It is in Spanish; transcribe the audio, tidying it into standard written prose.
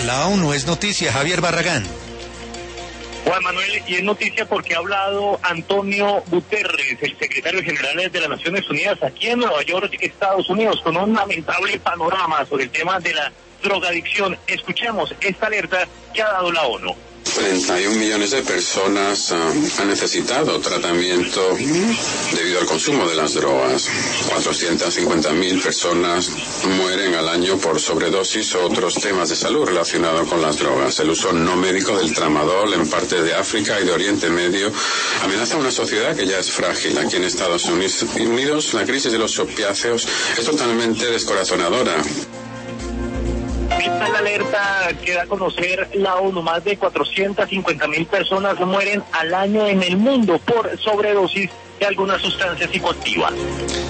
La ONU es noticia, Javier Barragán. Juan Manuel, y es noticia porque ha hablado Antonio Guterres, el secretario general de las Naciones Unidas, aquí en Nueva York, Estados Unidos, con un lamentable panorama sobre el tema de la drogadicción. Escuchemos esta alerta que ha dado la ONU. 31 millones de personas han necesitado tratamiento debido al consumo de las drogas. 450.000 personas mueren al año por sobredosis o otros temas de salud relacionados con las drogas. El uso no médico del tramadol en parte de África y de Oriente Medio amenaza a una sociedad que ya es frágil. Aquí en Estados Unidos, la crisis de los opiáceos es totalmente descorazonadora. Esta es la alerta que da a conocer la ONU. Más de 450.000 personas mueren al año en el mundo por sobredosis de alguna sustancia psicoactiva.